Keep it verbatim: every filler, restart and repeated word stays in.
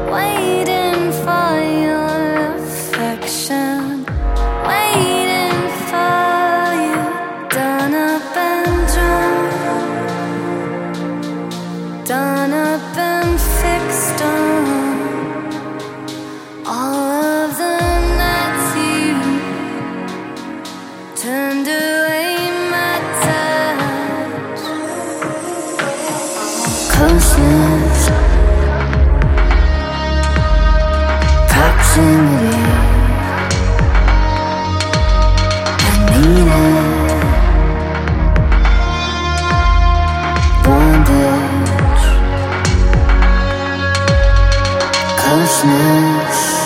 waiting for your affection, waiting for you, done up and drunk, done up and fixed on all of the nights you turned away my touch. Closeness, proximity, I need it. Bondage, closeness.